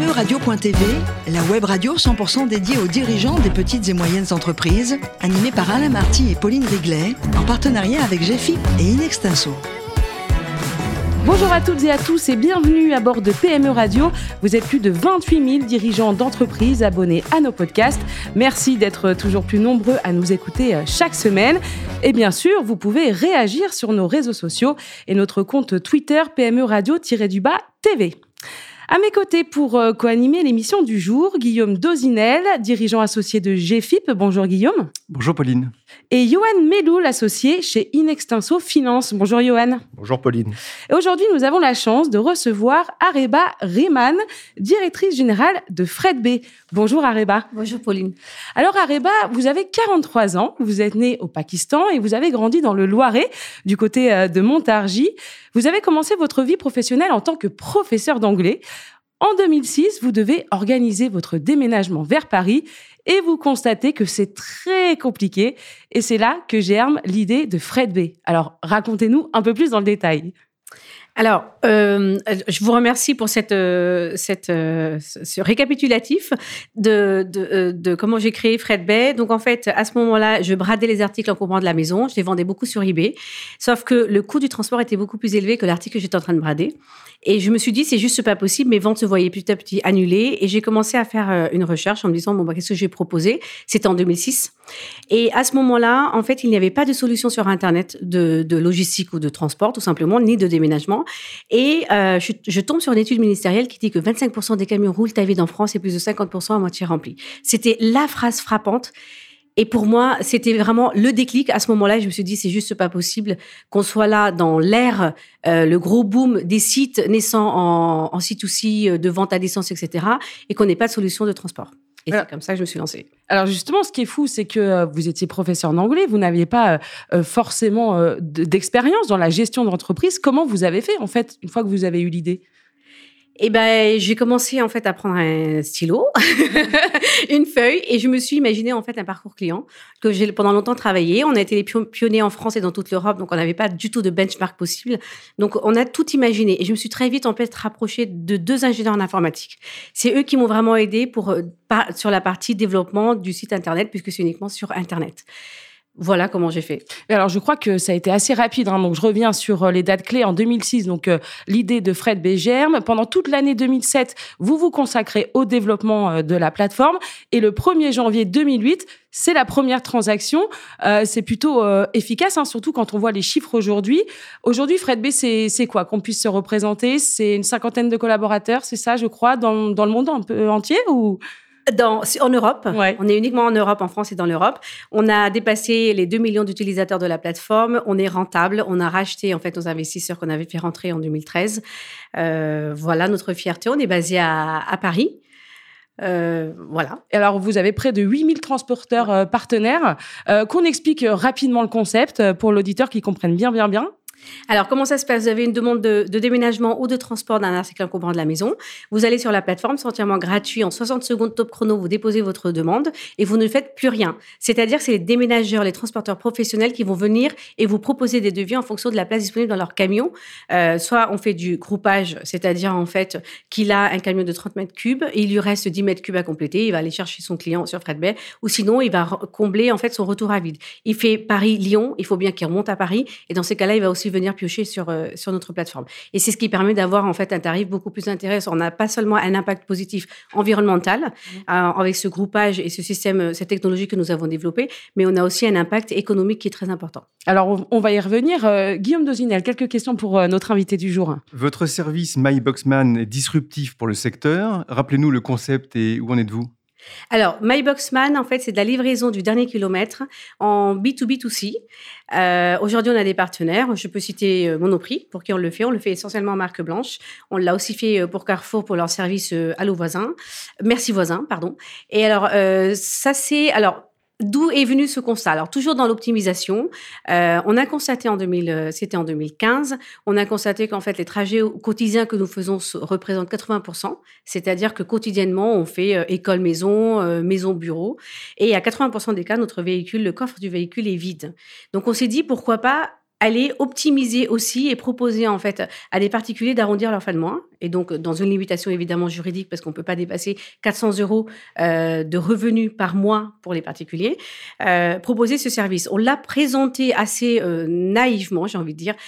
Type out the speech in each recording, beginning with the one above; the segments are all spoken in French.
PMEradio.tv, la web radio 100% dédiée aux dirigeants des petites et moyennes entreprises, animée par Alain Marty et Pauline Riglet, en partenariat avec GFIP et Inextinso. Bonjour à toutes et à tous et bienvenue à bord de PME Radio. Vous êtes plus de 28 000 dirigeants d'entreprises abonnés à nos podcasts. Merci d'être toujours plus nombreux à nous écouter chaque semaine. Et bien sûr, vous pouvez réagir sur nos réseaux sociaux et notre compte Twitter PME Radio-TV. À mes côtés pour co-animer l'émission du jour, Guillaume Dozinel, dirigeant associé de GFIP. Bonjour Guillaume. Bonjour Pauline. Et Johan Meloul, associé chez Inextinso Finance. Bonjour Johan. Bonjour Pauline. Et aujourd'hui, nous avons la chance de recevoir Areba Rehman, directrice générale de Fred B. Bonjour Areba. Bonjour Pauline. Alors Areba, vous avez 43 ans, vous êtes née au Pakistan et vous avez grandi dans le Loiret, du côté de Montargis. Vous avez commencé votre vie professionnelle en tant que professeur d'anglais. En 2006, vous devez organiser votre déménagement vers Paris et vous constatez que c'est très compliqué. Et c'est là que germe l'idée de Fred B. Alors, racontez-nous un peu plus dans le détail. Alors, je vous remercie pour ce récapitulatif de comment j'ai créé Fred Bay. Donc, en fait, à ce moment-là, je bradais les articles encombrants de la maison. Je les vendais beaucoup sur eBay. Sauf que le coût du transport était beaucoup plus élevé que l'article que j'étais en train de brader. Et je me suis dit, c'est juste pas possible. Mes ventes se voyaient petit à petit annulées. Et j'ai commencé à faire une recherche en me disant, qu'est-ce que je vais proposer? C'était en 2006. Et à ce moment-là, en fait, il n'y avait pas de solution sur Internet de logistique ou de transport, tout simplement, ni de déménagement. Et je tombe sur une étude ministérielle qui dit que 25% des camions roulent à vide en France et plus de 50% à moitié remplis. C'était la phrase frappante. Et pour moi, c'était vraiment le déclic. À ce moment-là, je me suis dit, c'est juste pas possible qu'on soit là dans l'ère, le gros boom des sites naissants en C2C, de vente à distance, etc., et qu'on n'ait pas de solution de transport. Et c'est comme ça que je me suis lancée. Alors justement, ce qui est fou, c'est que vous étiez professeur d'anglais, vous n'aviez pas forcément d'expérience dans la gestion d'entreprise. Comment vous avez fait, en fait, une fois que vous avez eu l'idée ? Eh ben, j'ai commencé en fait à prendre un stylo, une feuille, et je me suis imaginé en fait un parcours client que j'ai pendant longtemps travaillé. On a été les pionniers en France et dans toute l'Europe, donc on n'avait pas du tout de benchmark possible. Donc on a tout imaginé, et je me suis très vite en fait rapprochée de 2 ingénieurs en informatique. C'est eux qui m'ont vraiment aidée sur la partie développement du site internet, puisque c'est uniquement sur internet. Voilà comment j'ai fait. Et alors, je crois que ça a été assez rapide. Donc, je reviens sur les dates clés. En 2006, donc l'idée de Fred B germe. Pendant toute l'année 2007, vous vous consacrez au développement de la plateforme. Et le 1er janvier 2008, c'est la première transaction. C'est plutôt efficace, surtout quand on voit les chiffres aujourd'hui. Aujourd'hui, Fred B, c'est quoi? Qu'on puisse se représenter? C'est une 50aine de collaborateurs, c'est ça, je crois, dans le monde un peu entier ou... En Europe, ouais. On est uniquement en Europe, en France et dans l'Europe. On a dépassé les 2 millions d'utilisateurs de la plateforme. On est rentable. On a racheté en fait nos investisseurs qu'on avait fait rentrer en 2013. Voilà notre fierté. On est basé à Paris. Voilà. Et alors, vous avez près de 8000 transporteurs partenaires. Qu'on explique rapidement le concept pour l'auditeur qui comprenne bien. Alors, comment ça se passe? Vous avez une demande de déménagement ou de transport d'un article encombrant de la maison. Vous allez sur la plateforme, c'est entièrement gratuit. En 60 secondes top chrono, vous déposez votre demande et vous ne faites plus rien. C'est-à-dire que c'est les déménageurs, les transporteurs professionnels qui vont venir et vous proposer des devis en fonction de la place disponible dans leur camion. Soit on fait du groupage, c'est-à-dire en fait qu'il a un camion de 30 mètres cubes et il lui reste 10 mètres cubes à compléter. Il va aller chercher son client sur Fred Bay ou sinon il va combler en fait son retour à vide. Il fait Paris-Lyon, il faut bien qu'il remonte à Paris et dans ces cas-là, il va aussi venir piocher sur notre plateforme. Et c'est ce qui permet d'avoir en fait un tarif beaucoup plus intéressant. On n'a pas seulement un impact positif environnemental avec ce groupage et ce système, cette technologie que nous avons développée, mais on a aussi un impact économique qui est très important. Alors, on va y revenir. Guillaume Dozinel, quelques questions pour notre invité du jour. Votre service MyBoxman est disruptif pour le secteur. Rappelez-nous le concept et où en êtes-vous? Alors, MyBoxman, en fait, c'est de la livraison du dernier kilomètre en B2B2C. Aujourd'hui, on a des partenaires. Je peux citer Monoprix, pour qui on le fait. On le fait essentiellement en marque blanche. On l'a aussi fait pour Carrefour, pour leur service Allo Voisin. Merci Voisin, pardon. Et alors, d'où est venu ce constat? Alors, toujours dans l'optimisation, on a constaté c'était en 2015, on a constaté qu'en fait, les trajets quotidiens que nous faisons représentent 80%, c'est-à-dire que quotidiennement, on fait école-maison, maison-bureau, et à 80% des cas, le coffre du véhicule est vide. Donc, on s'est dit, pourquoi pas aller optimiser aussi et proposer en fait à des particuliers d'arrondir leur fin de mois. Et donc, dans une limitation évidemment juridique, parce qu'on ne peut pas dépasser 400 € de revenus par mois pour les particuliers, proposer ce service. On l'a présenté assez naïvement, j'ai envie de dire,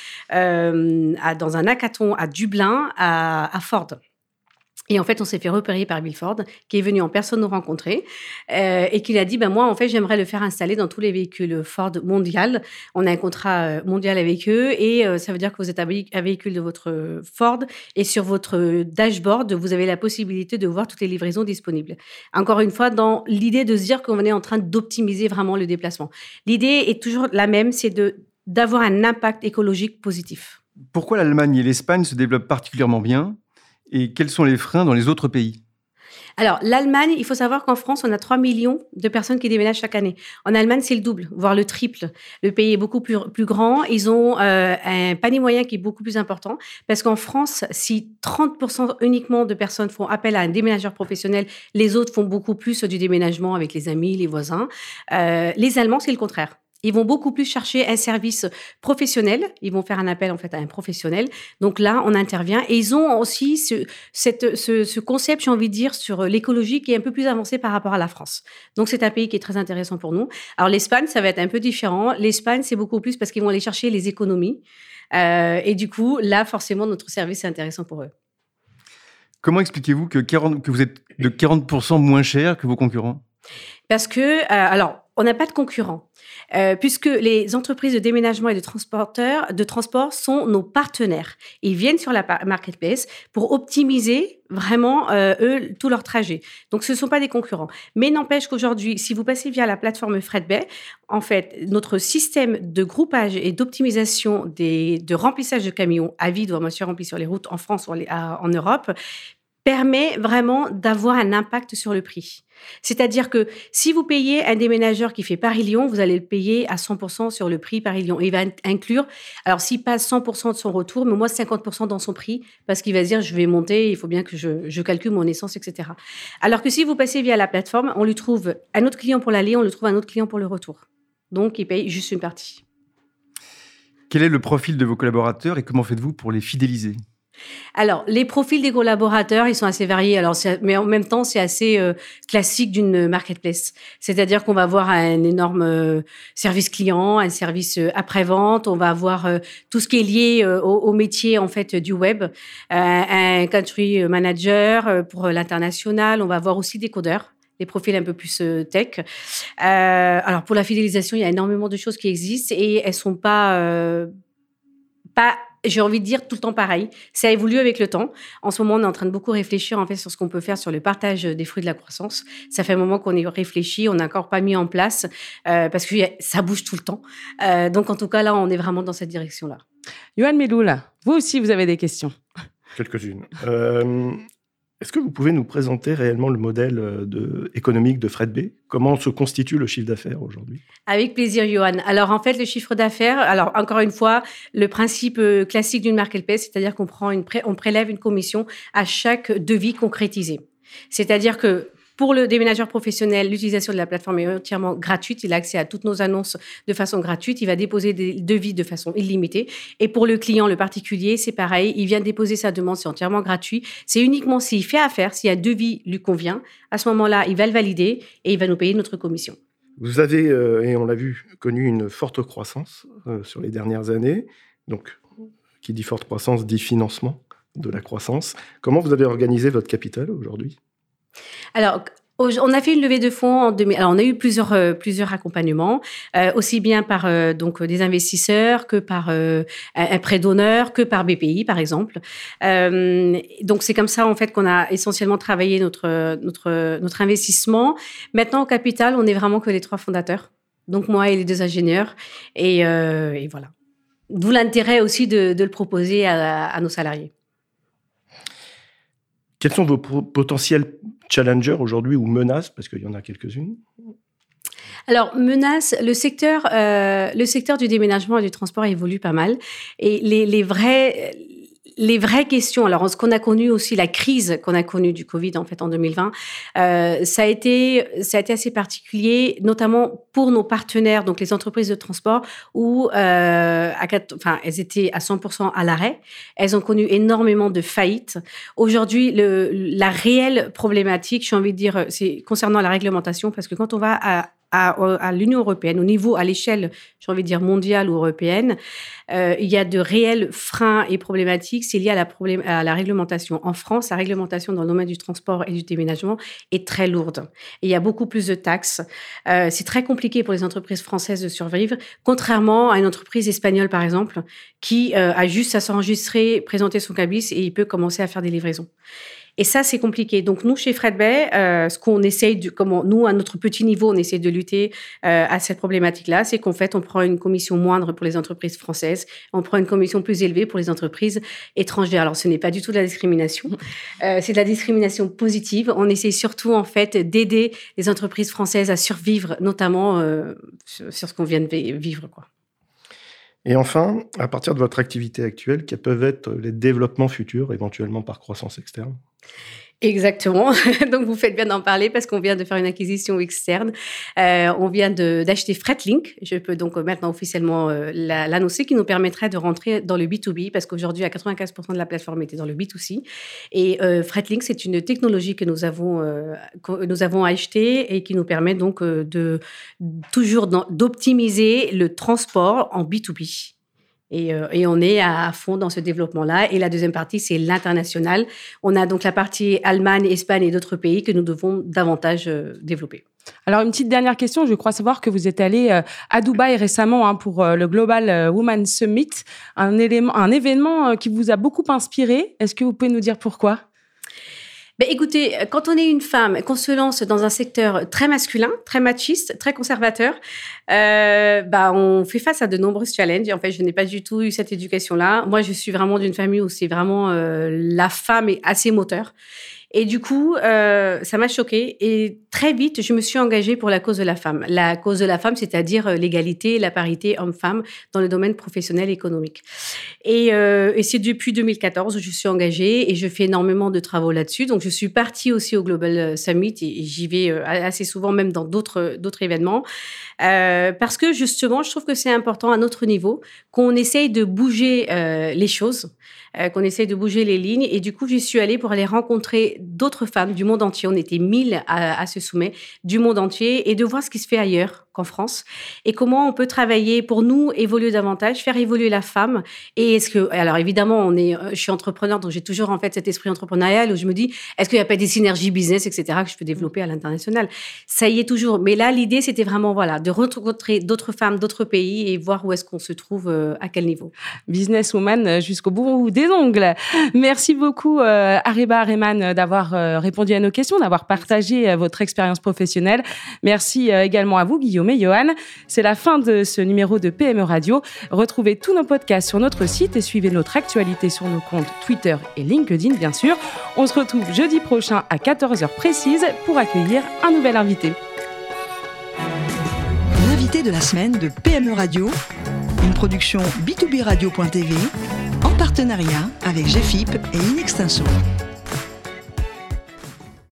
dans un hackathon à Dublin, à Ford. Et en fait, on s'est fait repérer par Bill Ford, qui est venu en personne nous rencontrer et qui a dit, moi, en fait, j'aimerais le faire installer dans tous les véhicules Ford mondial. On a un contrat mondial avec eux et ça veut dire que vous êtes un véhicule de votre Ford et sur votre dashboard, vous avez la possibilité de voir toutes les livraisons disponibles. Encore une fois, dans l'idée de se dire qu'on est en train d'optimiser vraiment le déplacement. L'idée est toujours la même, c'est d'avoir un impact écologique positif. Pourquoi l'Allemagne et l'Espagne se développent particulièrement bien ? Et quels sont les freins dans les autres pays ? Alors, l'Allemagne, il faut savoir qu'en France, on a 3 millions de personnes qui déménagent chaque année. En Allemagne, c'est le double, voire le triple. Le pays est beaucoup plus grand. Ils ont un panier moyen qui est beaucoup plus important. Parce qu'en France, si 30% uniquement de personnes font appel à un déménageur professionnel, les autres font beaucoup plus du déménagement avec les amis, les voisins. Les Allemands, c'est le contraire. Ils vont beaucoup plus chercher un service professionnel. Ils vont faire un appel en fait à un professionnel. Donc là, on intervient. Et ils ont aussi ce concept, j'ai envie de dire, sur l'écologie qui est un peu plus avancé par rapport à la France. Donc c'est un pays qui est très intéressant pour nous. Alors l'Espagne, ça va être un peu différent. L'Espagne, c'est beaucoup plus parce qu'ils vont aller chercher les économies. Et du coup, là, forcément, notre service est intéressant pour eux. Comment expliquez-vous que vous êtes de 40% moins cher que vos concurrents ? Parce que, on n'a pas de concurrents. Puisque les entreprises de déménagement et de transport sont nos partenaires. Ils viennent sur la marketplace pour optimiser vraiment, eux, tout leur trajet. Donc, ce ne sont pas des concurrents. Mais n'empêche qu'aujourd'hui, si vous passez via la plateforme FredBay, en fait, notre système de groupage et d'optimisation de remplissage de camions à vide ou à moitié remplis sur les routes en France ou en Europe permet vraiment d'avoir un impact sur le prix. C'est-à-dire que si vous payez un déménageur qui fait Paris-Lyon, vous allez le payer à 100% sur le prix Paris-Lyon. Et il va inclure, alors s'il passe 100% de son retour, mais moi 50% dans son prix, parce qu'il va se dire, je vais monter, il faut bien que je calcule mon essence, etc. Alors que si vous passez via la plateforme, on lui trouve un autre client pour l'aller, on lui trouve un autre client pour le retour. Donc, il paye juste une partie. Quel est le profil de vos collaborateurs et comment faites-vous pour les fidéliser ? Alors, les profils des collaborateurs, ils sont assez variés. Mais en même temps, c'est assez classique d'une marketplace. C'est-à-dire qu'on va avoir un énorme service client, un service après-vente. On va avoir tout ce qui est lié au métier en fait du web, un country manager pour l'international. On va avoir aussi des codeurs. Les profils un peu plus tech. Alors, pour la fidélisation, il y a énormément de choses qui existent et elles sont pas j'ai envie de dire tout le temps pareil. Ça évolue avec le temps. En ce moment, on est en train de beaucoup réfléchir en fait sur ce qu'on peut faire sur le partage des fruits de la croissance. Ça fait un moment qu'on y réfléchit, on n'a encore pas mis en place parce que ça bouge tout le temps. Donc en tout cas, là, on est vraiment dans cette direction-là. Yoann Meloul, vous aussi, vous avez des questions. Quelques-unes. Est-ce que vous pouvez nous présenter réellement le modèle économique de FredBay ? Comment se constitue le chiffre d'affaires aujourd'hui ? Avec plaisir, Yoann. Alors, en fait, le chiffre d'affaires, alors encore une fois, le principe classique d'une marketplace, c'est-à-dire qu'on prélève une commission à chaque devis concrétisé. C'est-à-dire que pour le déménageur professionnel, l'utilisation de la plateforme est entièrement gratuite. Il a accès à toutes nos annonces de façon gratuite. Il va déposer des devis de façon illimitée. Et pour le client, le particulier, c'est pareil. Il vient déposer sa demande, c'est entièrement gratuit. C'est uniquement s'il fait affaire, si un devis lui convient, à ce moment-là, il va le valider et il va nous payer notre commission. Vous avez, et on l'a vu, connu une forte croissance sur les dernières années. Donc, qui dit forte croissance dit financement de la croissance. Comment vous avez organisé votre capital aujourd'hui ? Alors, on a fait une levée de fonds en 2000. Alors, on a eu plusieurs accompagnements, aussi bien par donc des investisseurs que par un prêt d'honneur, que par BPI, par exemple. Donc, c'est comme ça en fait qu'on a essentiellement travaillé notre investissement. Maintenant, au capital, on est vraiment que les 3 fondateurs. Donc, moi et les 2 ingénieurs. Et voilà. D'où l'intérêt aussi de le proposer à nos salariés. Quels sont vos potentiels challengers aujourd'hui ou menaces, parce qu'il y en a quelques-unes ? Alors, menaces, le secteur du déménagement et du transport évolue pas mal. Et les vraies questions, alors ce qu'on a connu aussi, la crise qu'on a connue du Covid en fait en 2020, ça a été assez particulier, notamment pour nos partenaires, donc les entreprises de transport, où elles étaient à 100% à l'arrêt. Elles ont connu énormément de faillites. Aujourd'hui, la réelle problématique, j'ai envie de dire, c'est concernant la réglementation, parce que quand on va à l'Union européenne, à l'échelle, j'ai envie de dire mondiale ou européenne, il y a de réels freins et problématiques, c'est lié à la réglementation. En France, la réglementation dans le domaine du transport et du déménagement est très lourde. Et il y a beaucoup plus de taxes. C'est très compliqué pour les entreprises françaises de survivre, contrairement à une entreprise espagnole, par exemple, qui a juste à s'enregistrer, présenter son cabis et il peut commencer à faire des livraisons. Et ça, c'est compliqué. Donc, nous, chez Fred Bay, ce qu'on essaye nous, à notre petit niveau, on essaie de lutter à cette problématique-là, c'est qu'en fait, on prend une commission moindre pour les entreprises françaises, on prend une commission plus élevée pour les entreprises étrangères. Alors, ce n'est pas du tout de la discrimination, c'est de la discrimination positive. On essaie surtout, en fait, d'aider les entreprises françaises à survivre, notamment sur ce qu'on vient de vivre, quoi. Et enfin, à partir de votre activité actuelle, quels peuvent être les développements futurs, éventuellement par croissance externe ? Exactement. Donc, vous faites bien d'en parler parce qu'on vient de faire une acquisition externe. On vient d'acheter Fretlink. Je peux donc maintenant officiellement l'annoncer, qui nous permettrait de rentrer dans le B2B parce qu'aujourd'hui, à 95% de la plateforme était dans le B2C. Et Fretlink, c'est une technologie que nous avons achetée et qui nous permet donc d'optimiser le transport en B2B. Et on est à fond dans ce développement-là. Et la deuxième partie, c'est l'international. On a donc la partie Allemagne, Espagne et d'autres pays que nous devons davantage développer. Alors, une petite dernière question. Je crois savoir que vous êtes allé à Dubaï récemment pour le Global Women Summit, un événement qui vous a beaucoup inspiré. Est-ce que vous pouvez nous dire pourquoi ? Écoutez, quand on est une femme, qu'on se lance dans un secteur très masculin, très machiste, très conservateur, on fait face à de nombreux challenges. En fait, je n'ai pas du tout eu cette éducation-là. Moi, je suis vraiment d'une famille où c'est vraiment la femme est assez moteur. Et du coup, ça m'a choquée. Et très vite, je me suis engagée pour la cause de la femme. La cause de la femme, c'est-à-dire l'égalité, la parité homme-femme dans le domaine professionnel et économique. Et c'est depuis 2014 où je suis engagée et je fais énormément de travaux là-dessus. Donc, je suis partie aussi au Global Summit et j'y vais assez souvent, même dans d'autres événements. Parce que justement, je trouve que c'est important à notre niveau qu'on essaye de bouger les choses, qu'on essaye de bouger les lignes. Et du coup, j'y suis allée pour aller rencontrer d'autres femmes du monde entier. On était 1000 à ce sommet du monde entier et de voir ce qui se fait ailleurs qu'en France et comment on peut travailler pour nous évoluer davantage, faire évoluer la femme. Et alors évidemment, je suis entrepreneur, donc j'ai toujours en fait cet esprit entrepreneurial où je me dis, est-ce qu'il n'y a pas des synergies business, etc., que je peux développer à l'international? Ça y est toujours. Mais là, l'idée, c'était vraiment de rencontrer d'autres femmes, d'autres pays et voir où est-ce qu'on se trouve, à quel niveau. Businesswoman jusqu'au bout des ongles. Merci beaucoup, Ariba Arehman, d'avoir répondu à nos questions, d'avoir partagé votre expérience professionnelle. Merci également à vous, Guillaume et Johan. C'est la fin de ce numéro de PME Radio. Retrouvez tous nos podcasts sur notre site et suivez notre actualité sur nos comptes Twitter et LinkedIn, bien sûr. On se retrouve jeudi prochain à 14h précise pour accueillir un nouvel invité. L'invité de la semaine de PME Radio, une production B2B Radio.tv en partenariat avec GFIP et Inextinso.